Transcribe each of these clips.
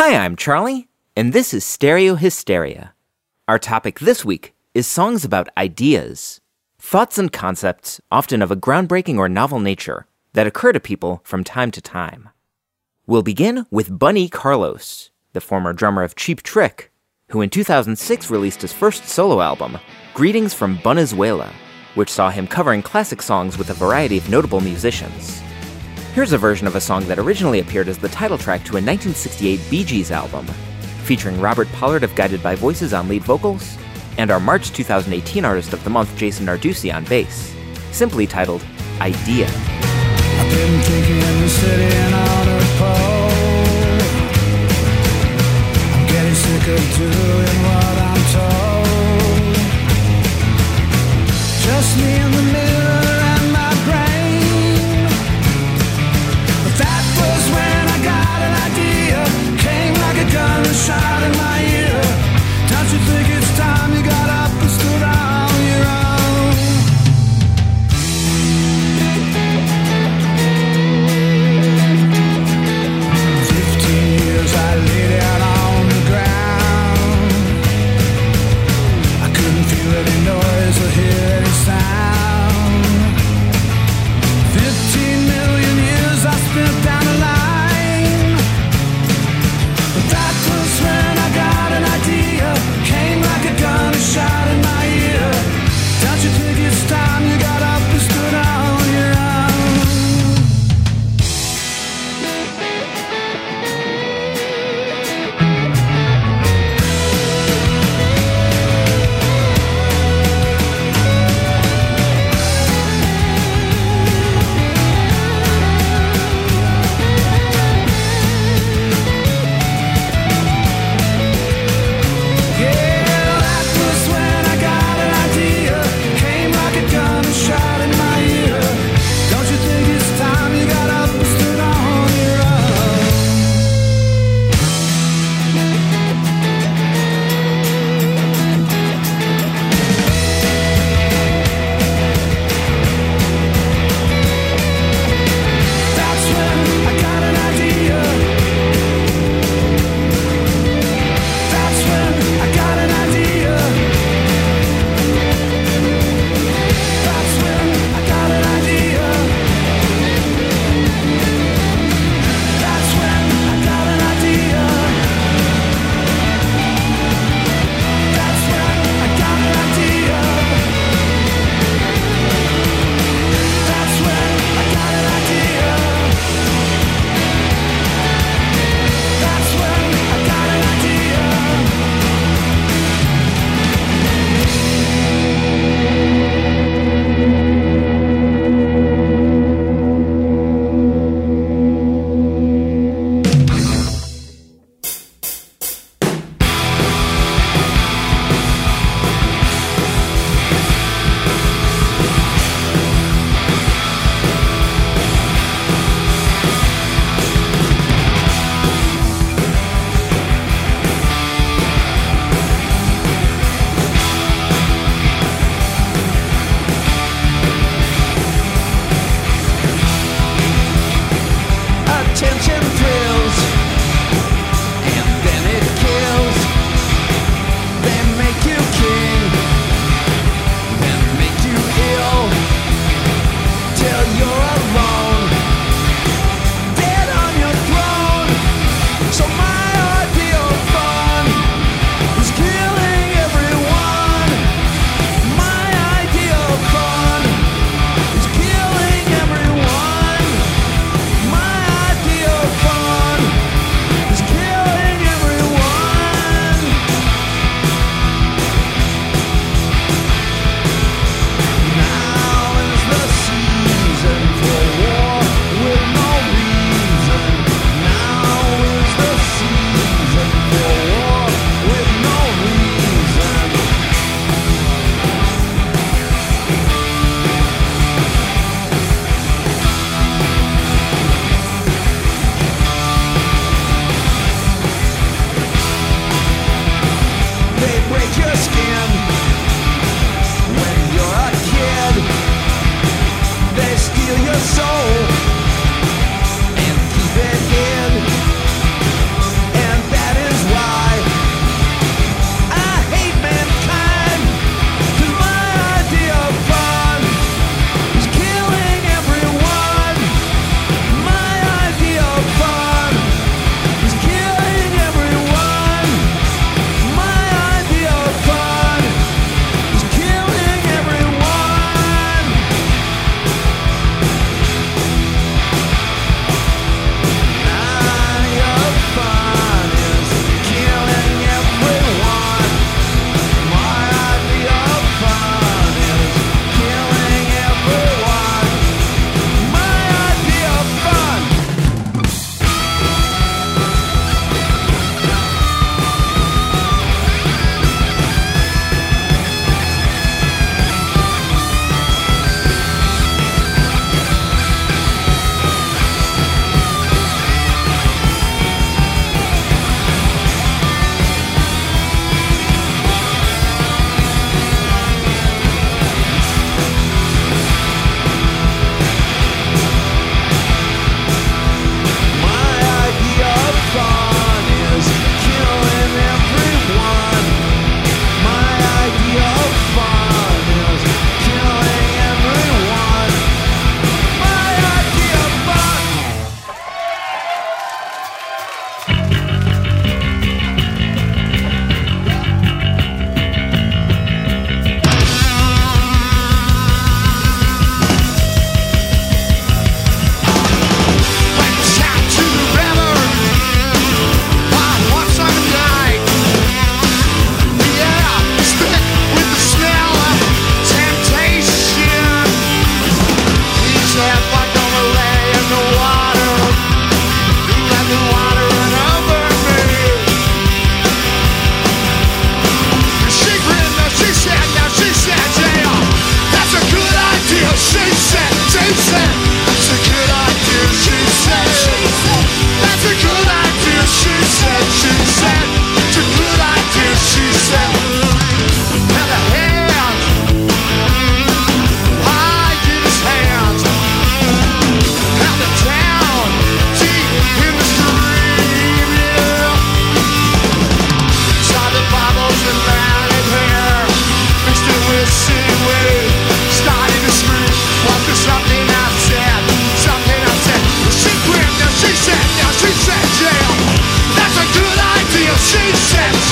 Hi, I'm Charlie, and this is Stereo Hysteria. Our topic this week is songs about ideas, thoughts and concepts often of a groundbreaking or novel nature that occur to people from time to time. We'll begin with Bunny Carlos, the former drummer of Cheap Trick, who in 2006 released his first solo album, Greetings from Venezuela, which saw him covering classic songs with a variety of notable musicians. Here's a version of a song that originally appeared as the title track to a 1968 Bee Gees album, featuring Robert Pollard of Guided by Voices on lead vocals, and our March 2018 Artist of the Month Jason Narducy on bass, simply titled Idea. I've been kicking in the city and on a pole. I'm getting sick of doing what I'm told. Just me in the mirror and my brain. But that was when I got an idea. Came like a gun and shot in my ear. Don't you think it's time you got up and stood on your own? 15 years I lay down on the ground.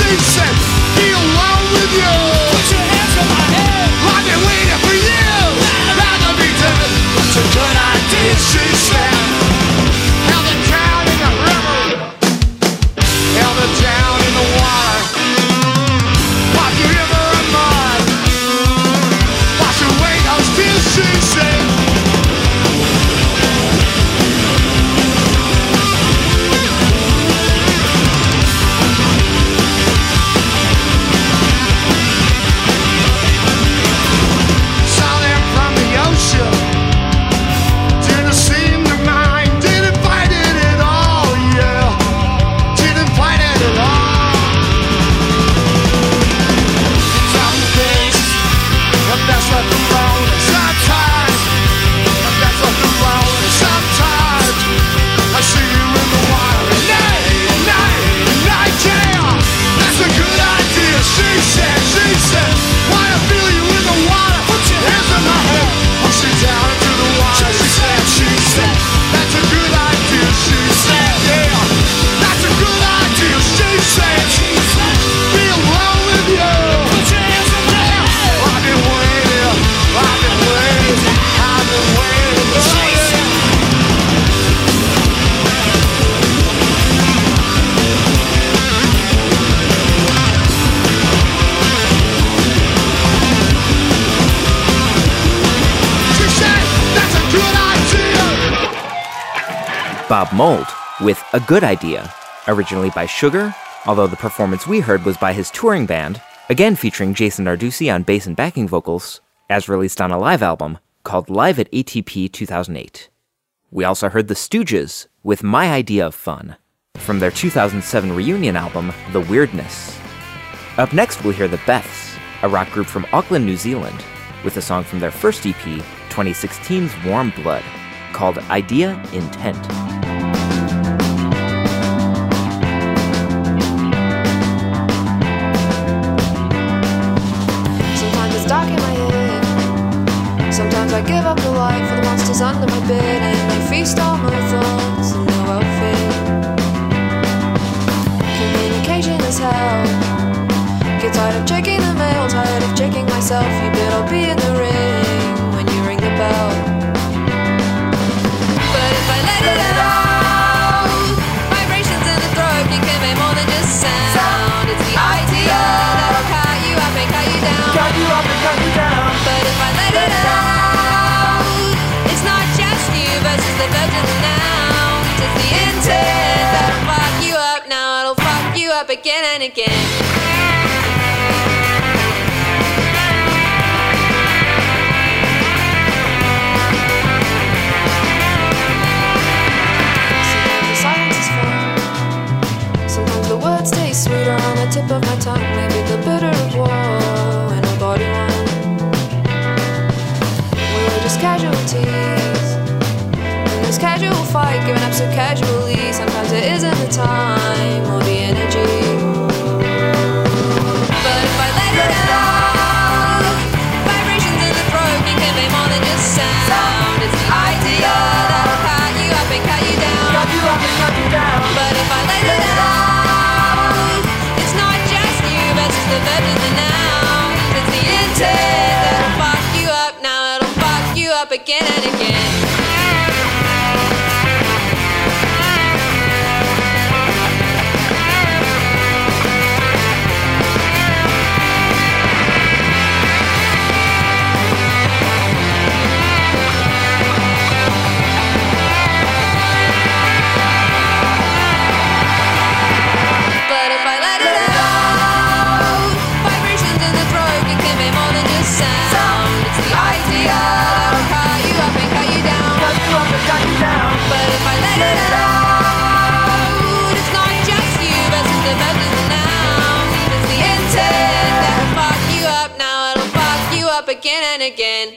she said, be alone with you. Put your hands on my head. I've been waiting for you. Rather be dead. It's a good idea, she said. Held it down in the river. Held it down in the water. Walk the river of mud. Wash away those tears, she said. Bob Mould with A Good Idea, originally by Sugar, although the performance we heard was by his touring band, again featuring Jason Narducy on bass and backing vocals, as released on a live album called Live at ATP 2008. We also heard The Stooges with My Idea of Fun, from their 2007 reunion album, The Weirdness. Up next, we'll hear The Beths, a rock group from Auckland, New Zealand, with a song from their first EP, 2016's Warm Blood, called Idea Intent. Sometimes I give up the light for the monsters under my bed, and they feast on my thoughts and no welfare. Communication is hell. Get tired of checking the mail, tired of checking myself. You bet I'll be in the ring when you ring the bell. But if I let it out, vibrations in the throat, you can make more than just sound. It's the idea that'll cut you up and cut you down. Cut you up and cut you down. But if I let it out, it's not just you versus the verbs and the nouns. It's the intent that'll fuck you up. Now it'll fuck you up again and again. Sometimes the silence is fun. Sometimes the words taste sweeter on the tip of my tongue. Maybe the bitter of war in a body one. Casualties in this casual fight, giving up so casually. Sometimes it isn't the time or the energy. But if I let it out, vibrations in the throat, you can make more than just sound. It's the idea that'll cut you up and cut you down. Cut you up and cut you down. But if I let it out, it's not just you versus the verbs and the nouns. It's the intent that'll fuck you up. Now it'll fuck you up again and again. But if I let it out, vibrations in the throat, you can make more than just sound. It's the idea that'll cut you up and cut you down. Cut you up and cut you down. But if I let it out, it's not just you versus the verbs and the nouns. It's the intent that'll fuck you up. Now it'll fuck you up again and again.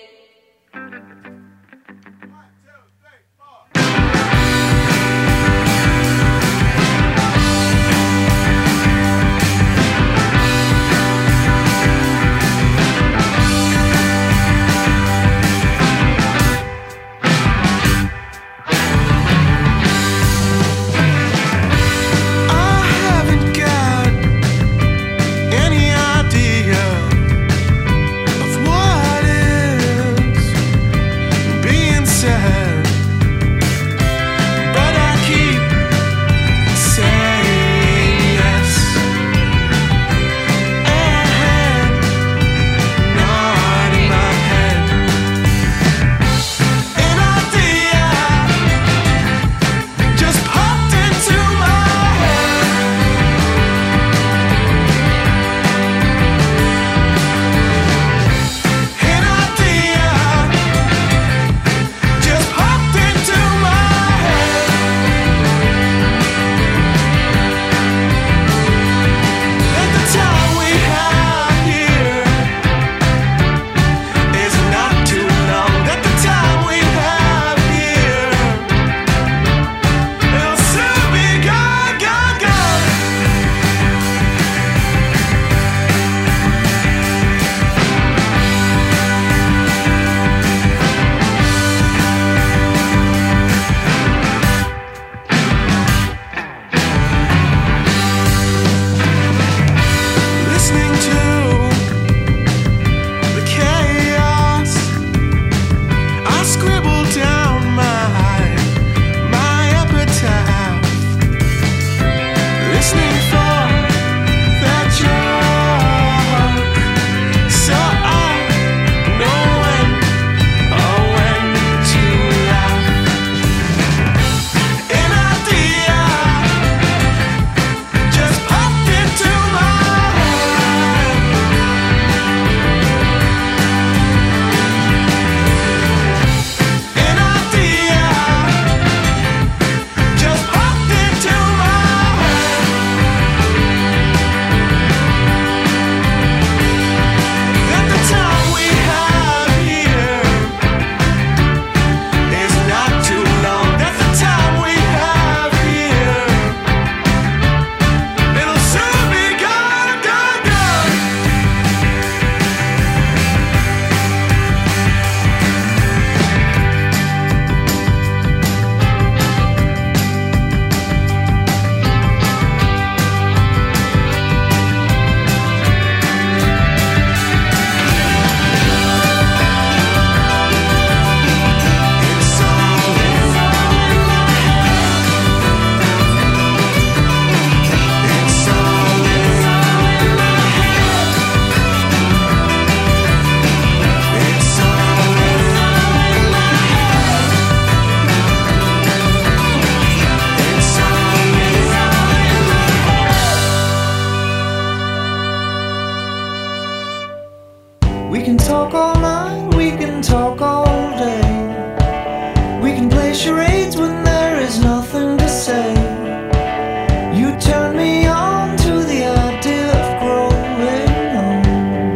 talk all night, we can talk all day. We can play charades when there is nothing to say. You turn me on to the idea of growing old.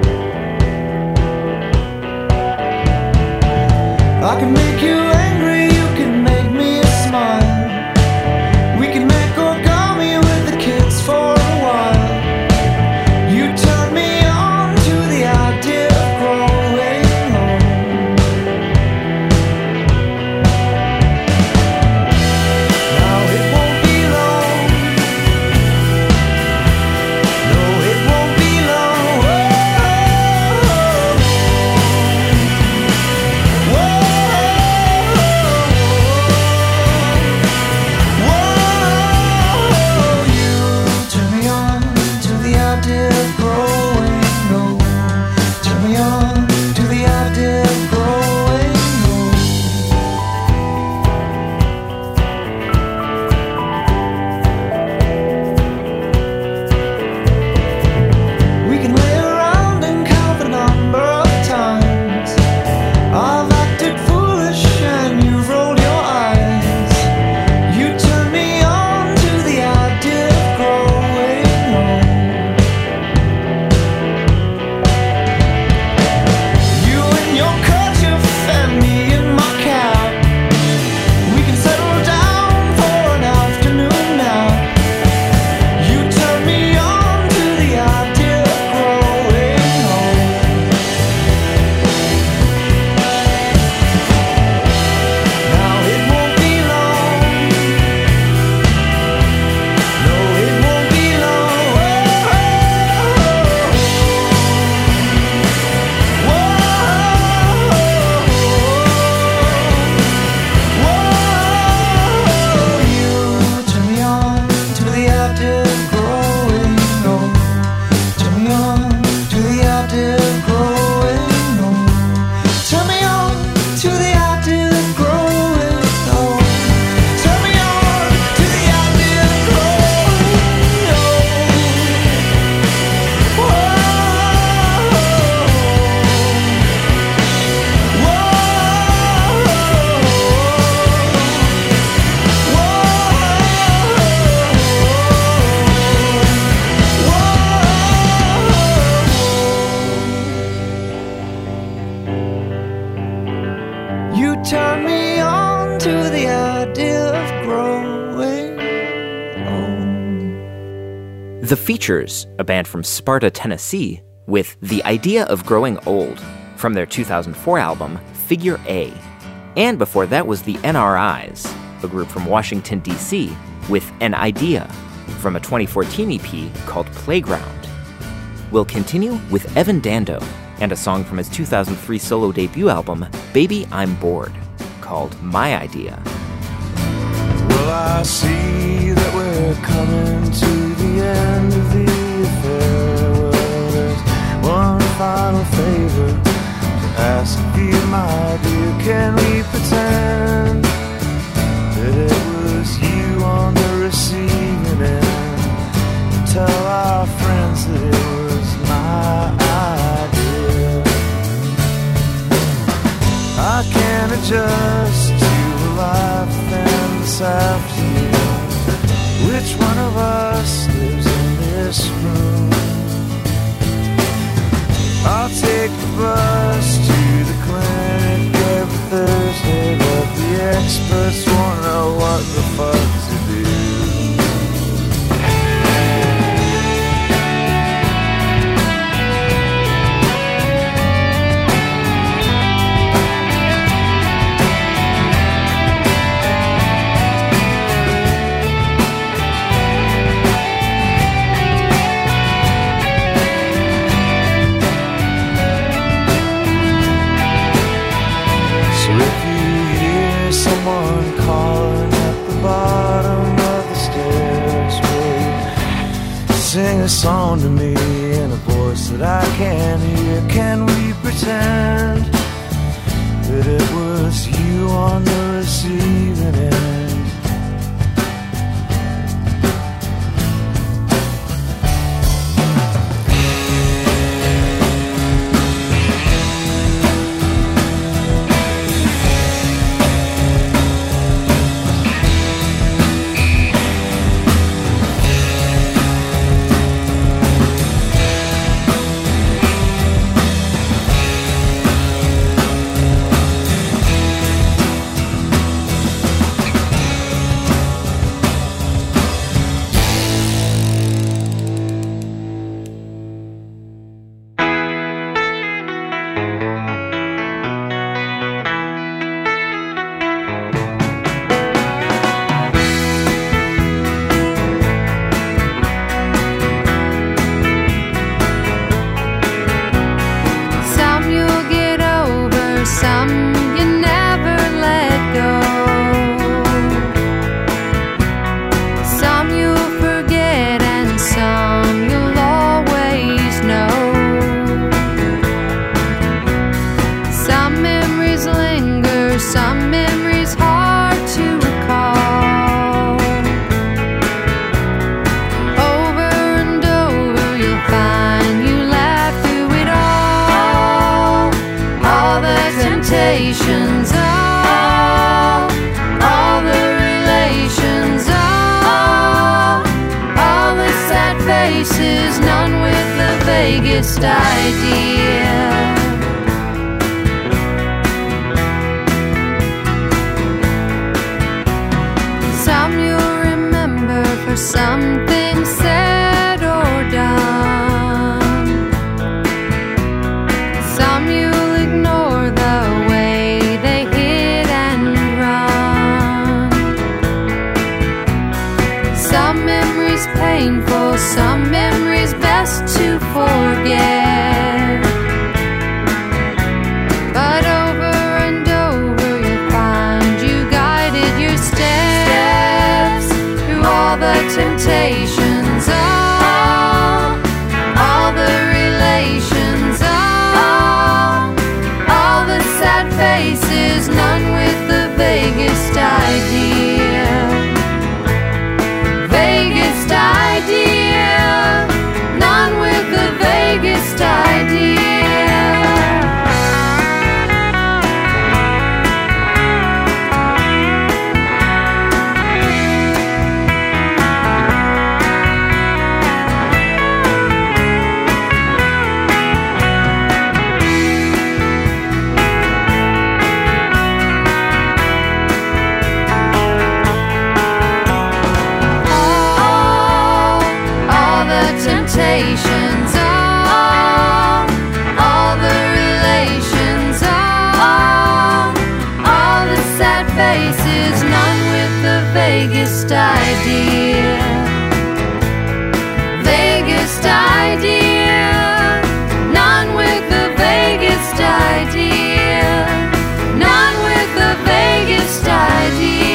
I can make you angry, you can make me smile. We can make origami with the kids for a while. You turn me on to the idea of growing old. Now it won't be long. No, it won't be long. Whoa, you turn me on to the idea of growing old. Turn me on to the idea of growing old. We can lay around and count the number of times I've acted foolish and you've rolled your eyes. You turn me on to the idea of growing old. You in your kerchief and me in my cap. We can settle down for an afternoon nap. You turn me on to the idea of growing old. Now it won't be long. No, it won't be long. Whoa, you turn me on to the idea of growing old. Turn me on to the idea of growing old. Turn me on to the idea of growing old. Turn me on to the idea of growing old. You turn me on to the idea of growing old. The Features, a band from Sparta, Tennessee, with The Idea of Growing Old from their 2004 album, Figure A. And before that was the NRIs, a group from Washington, D.C., with An Idea from a 2014 EP called Playground. We'll continue with Evan Dando and a song from his 2003 solo debut album, Baby I'm Bored, called My Idea. Well, I see that we're coming to the end of the affair. Well, there's one final favor to ask of you, my dear. Can we pretend that it was you on the receiving end? Tell our friends that it was my idea. I can't adjust to life and this afternoon. Which one of us lives in this room? I'll take the bus to the clinic every Thursday, but the experts won't know what the fuck to do. So if you hear someone calling at the bottom of the stairs, will you sing a song to me in a voice that I can't hear? Can we pretend that it was you on the receiving end? temptations, all the relations, all the sad faces, none with the vaguest idea. Some you'll remember for something said or done. Some you'll ignore the way they hit and run. Some memories painful, some memories best to forget. But over and over you'll find you guided your steps through all the temptations, all the relations, all the sad faces, none with the vaguest idea. Vaguest idea, none with the vaguest idea. All the temptations, all the relations, all the sad faces, none with the vaguest idea. Vaguest idea, none with the vaguest idea. None with the vaguest idea.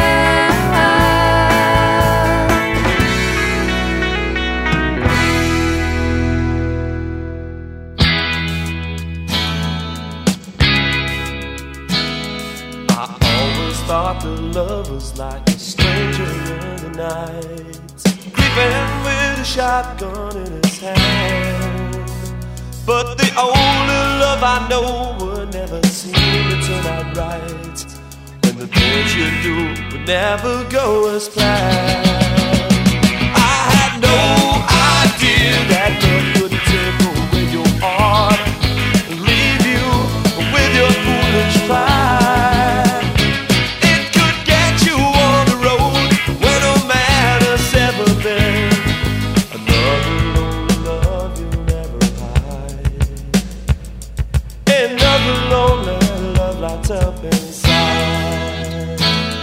I always thought that love was like a stranger in the night, creeping with a shotgun in his hand. But the only love I know would never seem to turn out right, when the things you do would never go as planned. I had no idea that love could take away your heart and leave you with your foolish pride. It could get you on the road where no man has ever been. Another lonely love you'll never hide. Another lonely love lights up inside.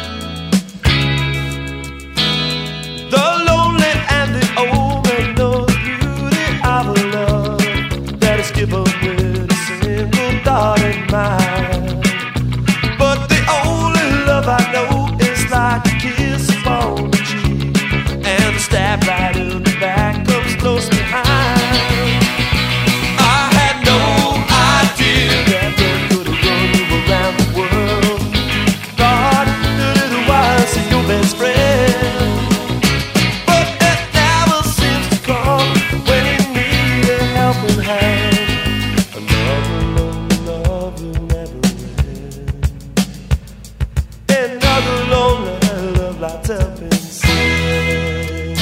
The lonely and the old man know the beauty of a love that is given with a single thought in mind. But the only love I know is like a kiss upon the cheek, and a stab right in the back comes close behind. I had no idea that love could have run you around the world. Thought that it was your best friend, but it never seems to come when you need a helping hand. Another lonely love you'll never end. Another lonely love lights up inside.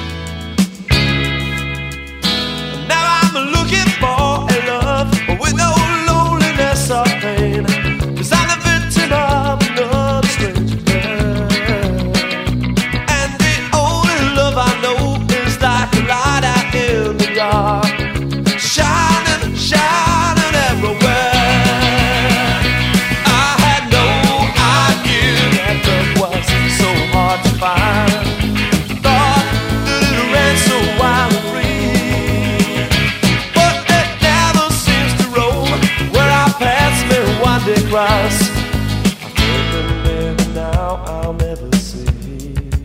Now I'm looking for a love with no loneliness or pain, 'cause I'm the victim of another strange man. And the only love I know is like a light out in the dark, shining, shining everywhere. I had no idea that love was so hard to find. Thought that it ran so wild and free, but it never seems to roam where our paths may one day cross. I think that maybe now I'll never see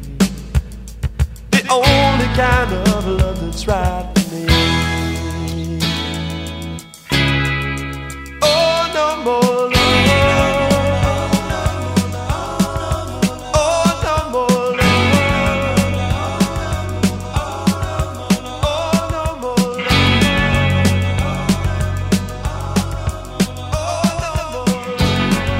the only kind of love that's right for me. Oh, no more love. Oh, no more love. Oh, no more love. Oh, no more love.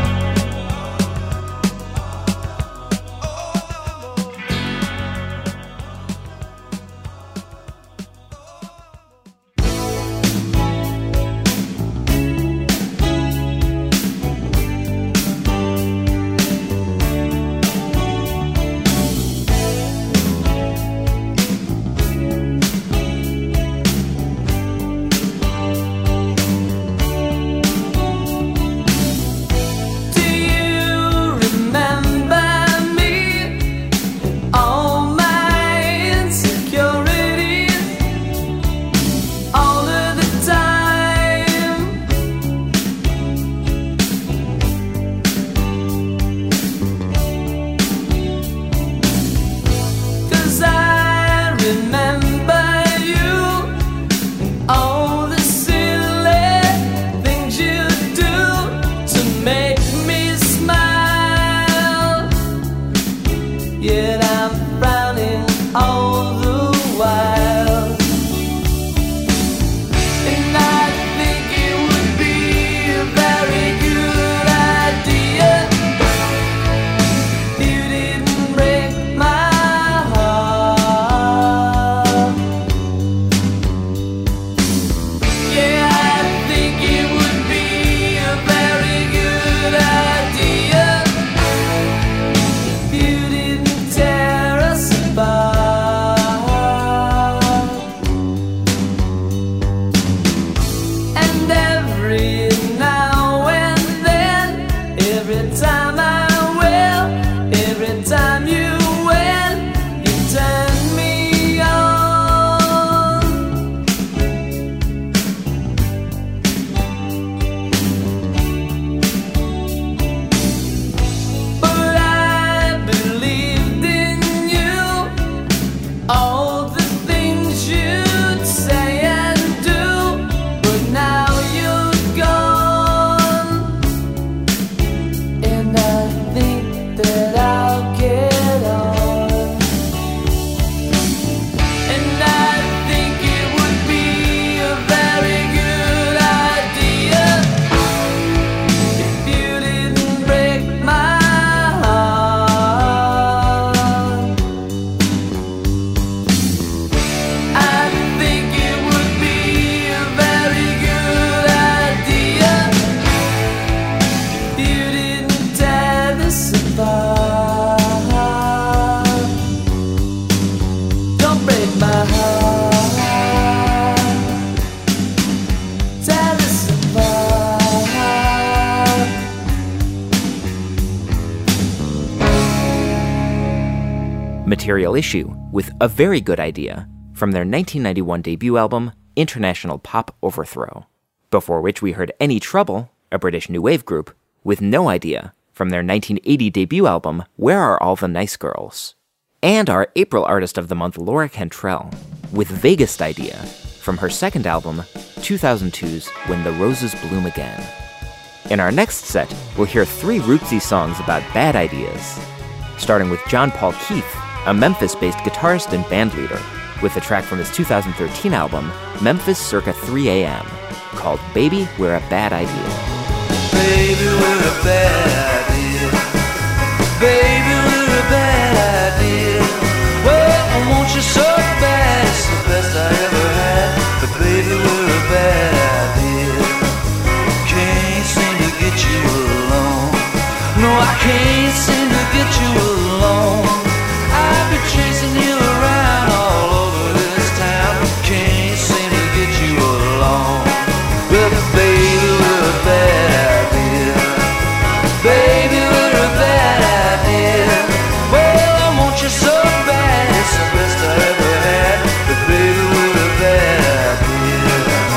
Imperial Issue with A Very Good Idea from their 1991 debut album, International Pop Overthrow. Before which we heard Any Trouble, a British new wave group, with No Idea from their 1980 debut album, Where Are All the Nice Girls? And our April Artist of the Month, Laura Cantrell, with Vaguest Idea from her second album, 2002's When the Roses Bloom Again. In our next set, we'll hear 3 rootsy songs about bad ideas, starting with John Paul Keith, a Memphis-based guitarist and bandleader, with a track from his 2013 album, Memphis Circa 3 AM, called Baby, We're a Bad Idea. Baby, we're a bad idea. Baby, we're a bad idea. Well, I want you so bad, it's the best I ever had. But baby, we're a bad idea. Can't seem to get you alone. No, I can't seem to get you alone. I've been chasing you around all over this town. Can't seem to get you alone. Well, baby, we're a bad idea. Baby, we're a bad idea. Well, I want you so bad, it's the best I ever had. But baby, we're a bad idea.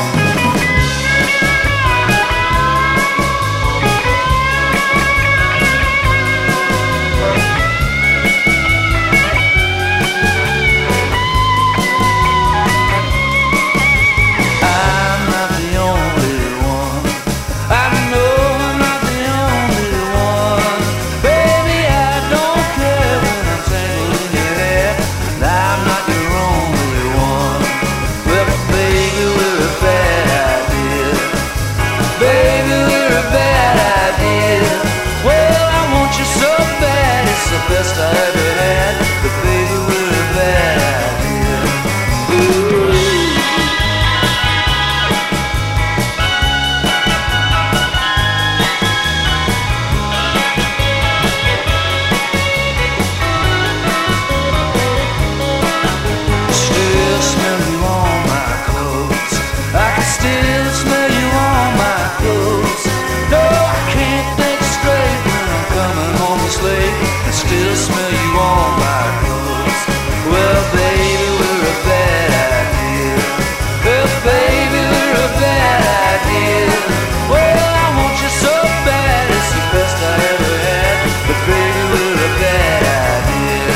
I'm not the only one. I know I'm not the only one. Baby, I don't care when I'm tangled in your hair. And I'm not your only one. Well, baby, we're a bad idea. Baby, we're a bad idea. Well, I want you so bad, it's the best I ever had. But baby, we're a bad idea. Ooh. Still smell you on my clothes. I can still smell you on my clothes. No, I can't think straight when I'm coming home this late. I still smell you on my clothes. Well, baby, we're a bad idea. Well, baby, we're a bad idea. Well, I want you so bad, it's the best I ever had. But baby, we're a bad idea.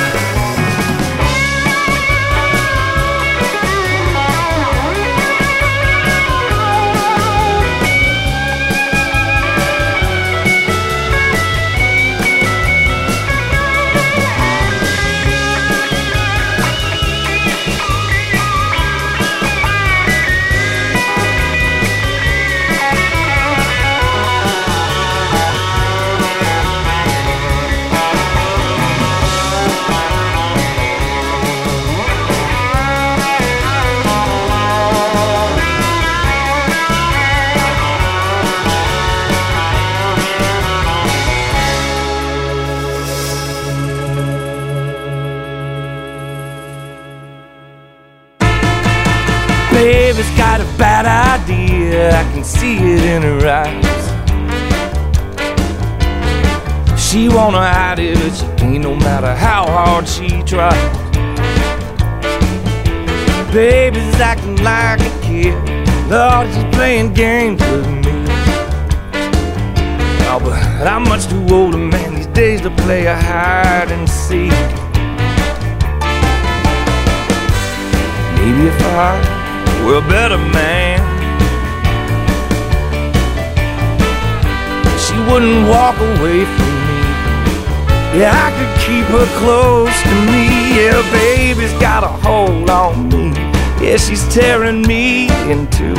Baby's got a bad idea, I can see it in her eyes. She wanna hide it, but she can't no matter how hard she tries. Baby's acting like a kid, Lord, she's playing games with me. Oh, but I'm much too old a man these days to play a hide and seek. Maybe if I were a better man, she wouldn't walk away from me. Yeah, I could keep her close to me. Yeah, baby's got a hold on me. Yeah, she's tearing me in two.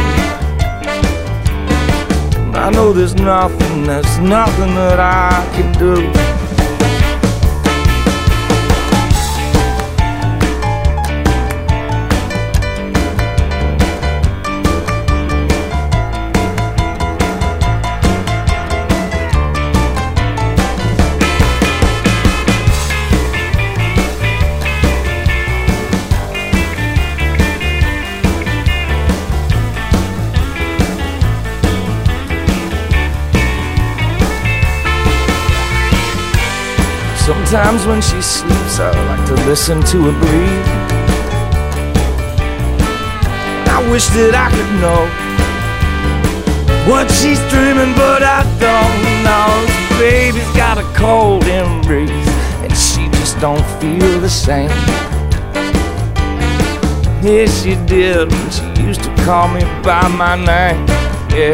I know there's nothing that I can do. Sometimes when she sleeps, I like to listen to her breathe. I wish that I could know what she's dreaming, but I don't know. This baby's got a cold embrace, and she just don't feel the same. Yeah, she did when she used to call me by my name. Yeah.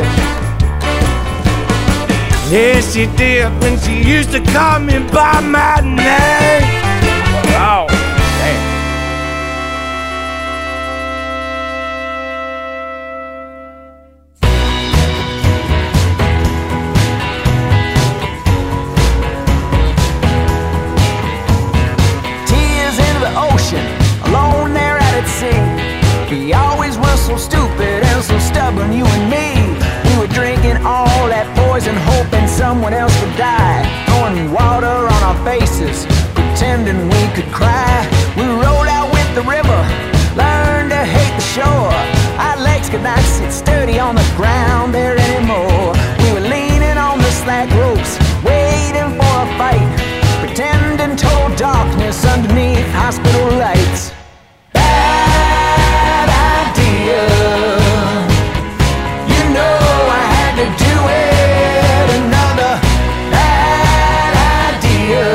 Yeah, she did when she used to call me by my name. Oh, damn. Tears into the ocean, alone there out at sea. We always were so stupid and so stubborn, you and me. We were drinking all that poison, hoping someone else would die. Throwing water on our faces, pretending we could cry. We rode out with the river, learned to hate the shore. Our legs could not sit sturdy on the ground there anymore. We were leaning on the slack ropes, waiting for a fight, pretending total darkness underneath hospital lights. Bad idea. You know I had to do it. Another bad idea.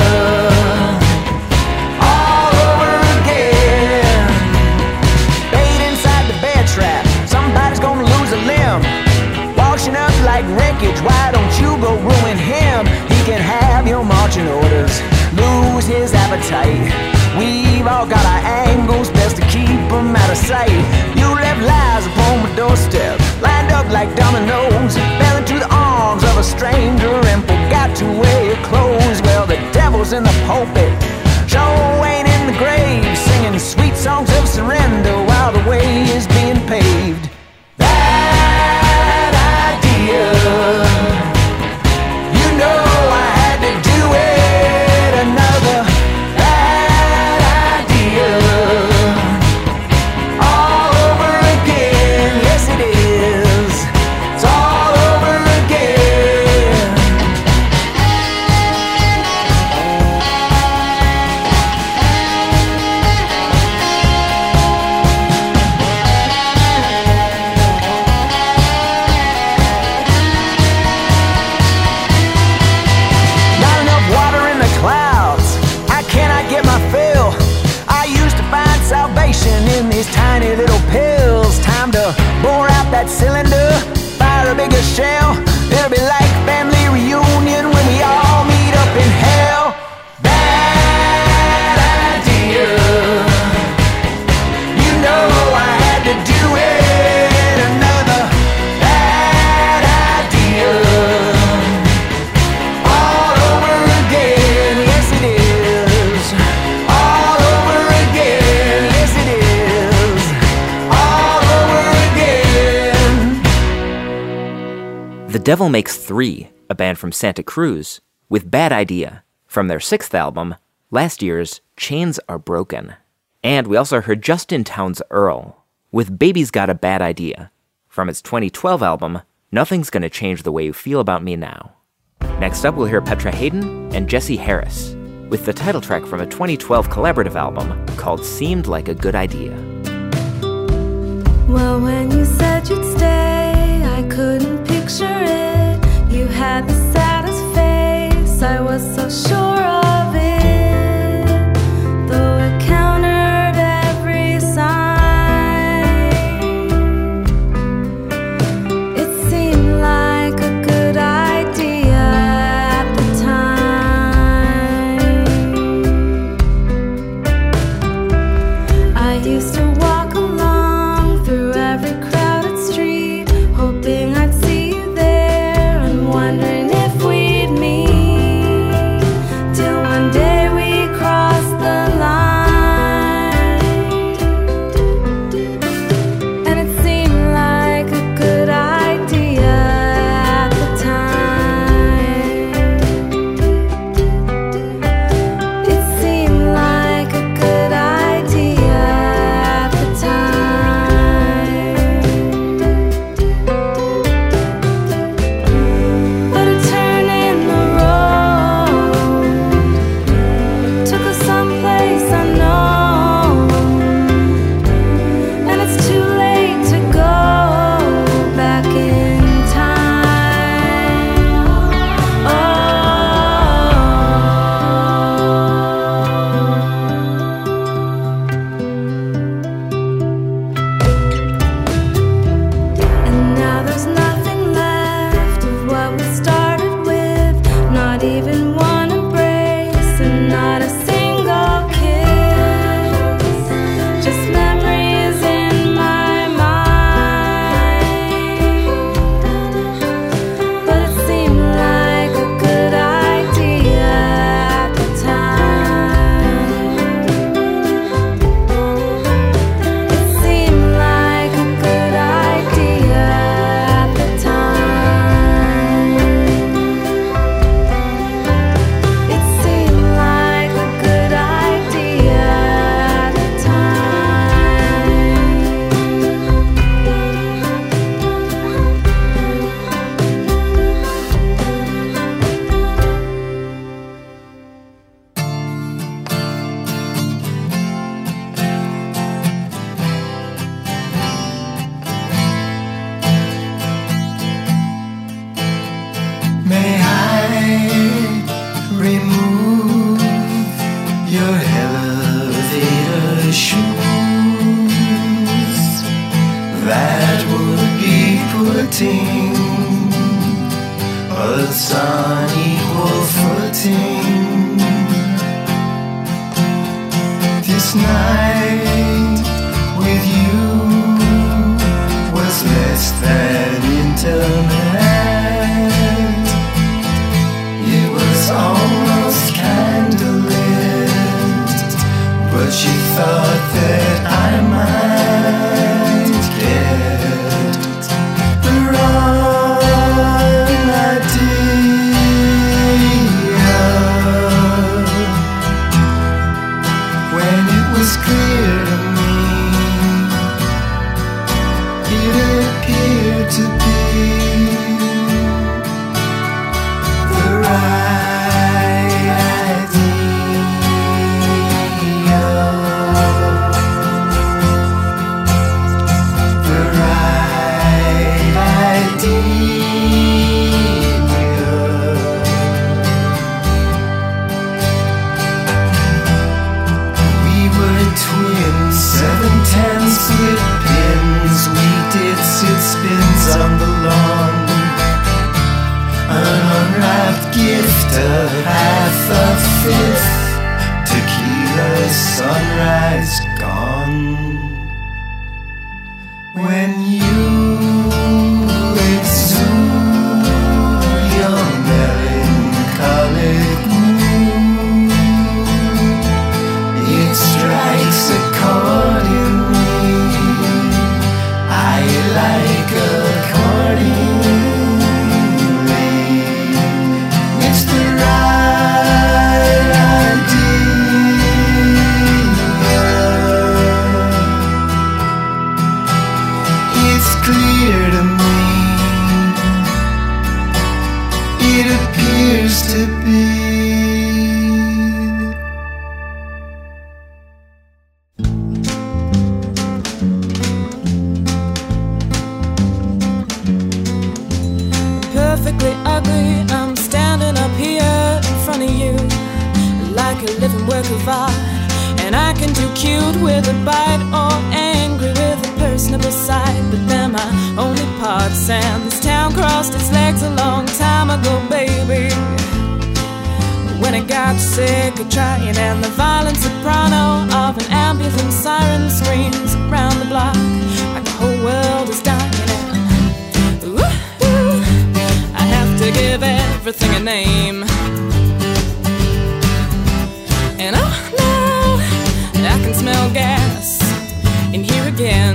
All over again. Bait inside the bear trap. Somebody's gonna lose a limb. Washing up like wreckage. Why don't you go ruin him? He can have your marching orders, lose his appetite. We've all got our angles, best to keep them out of sight. You left lies upon my doorstep, lined up like dominoes. Fell into the arms of a stranger and forgot to wear your clothes. Well, the devil's in the pulpit, Joe ain't in the grave, singing sweet songs of surrender while the way is being paved. Bad idea. You know I had to do it. Another bad idea. All over again. Yes, it is. It's all over again. Not enough water in the clouds. How can I get my fill? I used to find salvation in these tiny little pills. Time to bore out that cylinder, fire a bigger shell. It'll be like family reunion when we all meet up in hell. Bad idea. You know I had to do it. Another bad idea. All over again, yes it is. All over again, yes it is. All over again. The Devil Makes 3, a band from Santa Cruz, with Bad Idea, from their 6th album, last year's Chains Are Broken. And we also heard Justin Townes Earl, with Baby's Got a Bad Idea, from its 2012 album, Nothing's Gonna Change the Way You Feel About Me Now. Next up, we'll hear Petra Haden and Jesse Harris, with the title track from a 2012 collaborative album called Seemed Like a Good Idea. Well, when you said you'd stay, I couldn't picture it. You had the saddest face, I was so sure of it. Though it countered every sign, it seemed like a good idea at the time. I used to walk along through every crowded street. footing, us on equal footing. This night with you was less than intimate. It was almost candlelit, but she thought that I might get the wrong idea. When it was clear to me, it appeared to be the right idea. The right idea. We were twins, 7-10 split pins. We did sit spins on the lawn. An unwrapped gift of half a fifth. Tequila sunrise gone. When you exude your melancholic mood, it strikes accordingly. I like accordingly. It's the right idea. It's clear to me. It appears to be. Perfectly ugly, I'm standing up here in front of you like a living work of art. And I can do cute with a bite or angry with a personable side, but they're my only parts. And this town crossed its legs a long time ago, baby. When I got sick of trying, and the violent soprano of an ambulance siren screams around the block like the whole world is dying. And ooh, I have to give everything a name. And oh no, I can smell gas in here again.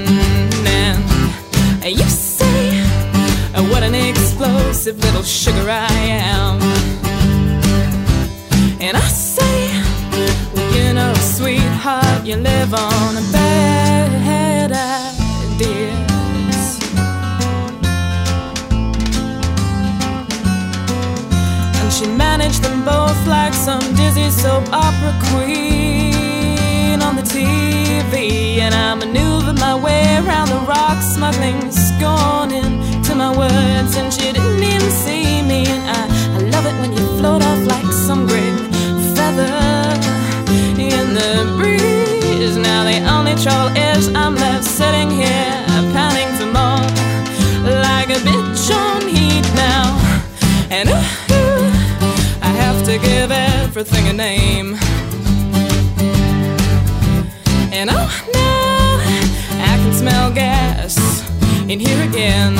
And you say, what an explosive little sugar I am. And I say, well, you know, sweetheart, you live on a bad ideas. And she managed them both like some dizzy soap opera queen on the TV. And I maneuvered my way around the rock, smuggling scorn into my words. And she didn't even see me. And I love it when you float off like some great feather in the breeze. Now the only trouble is I'm left sitting here pounding for more, like a bitch on heat now. And ooh, I have to give everything a name. And oh no, I can smell gas in here again.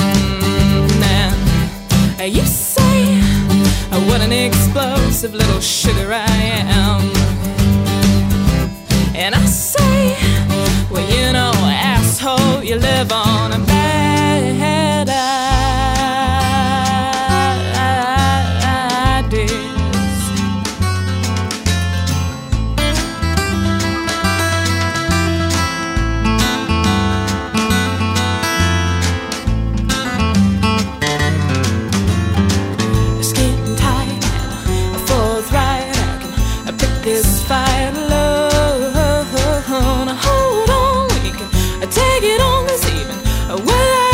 And you say, what an explosive little sugar I am. And I say, well, you know, asshole, you live on a bad ideas. It's getting tight, a forthright, I can pick this fight alone. Hold on, we can take it on this evening. Well,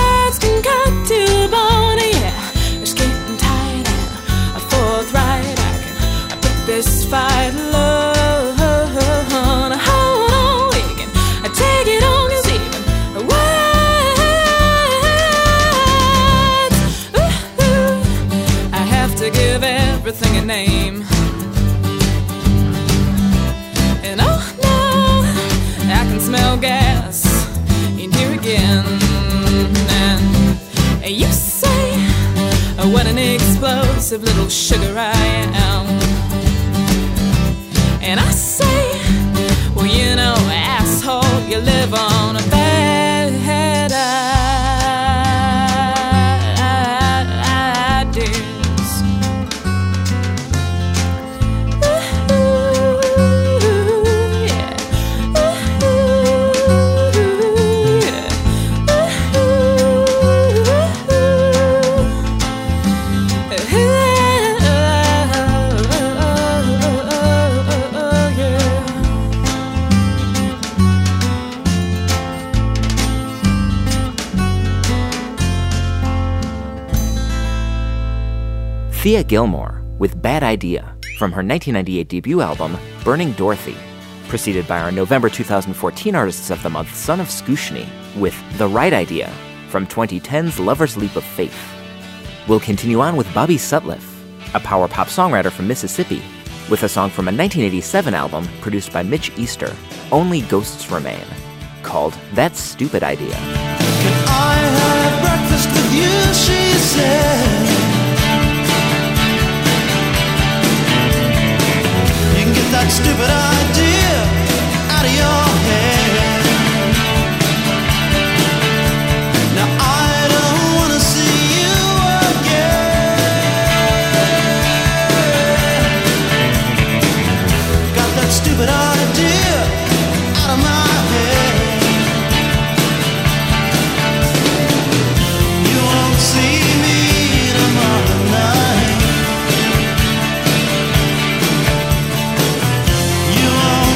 name. And oh no, I can smell gas in here again. And you say, what an explosive little sugar I am. And I say, well, you know, asshole, you live on a bad head ideas. Thea Gilmore with Bad Idea from her 1998 debut album, Burning Dorothy, preceded by our November 2014 Artists of the Month, Son of Skooshny, with The Right Idea from 2010's Lover's Leap of Faith. We'll continue on with Bobby Sutliff, a power pop songwriter from Mississippi, with a song from a 1987 album produced by Mitch Easter, Only Ghosts Remain, called That Stupid Idea. Can I have breakfast with you, she said. You can get that stupid idea out of your head. Now I don't want to see you again. Got that stupid idea out of my head. You won't see me tomorrow night. You won't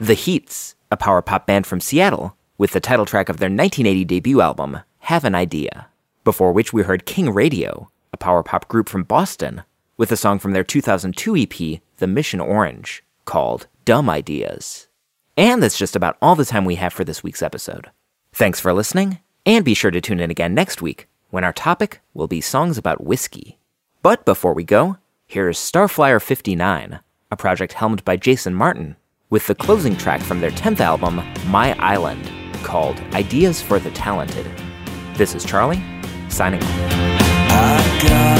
The Heats, a power pop band from Seattle, with the title track of their 1980 debut album, Have an Idea. Before which we heard King Radio, a power pop group from Boston, with a song from their 2002 EP, The Mission Orange, called Dumb Ideas. And that's just about all the time we have for this week's episode. Thanks for listening, and be sure to tune in again next week, when our topic will be songs about whiskey. But before we go, here's Starflyer 59, a project helmed by Jason Martin, with the closing track from their 10th album, My Island, called Ideas for the Talented. This is Charlie, signing off. I got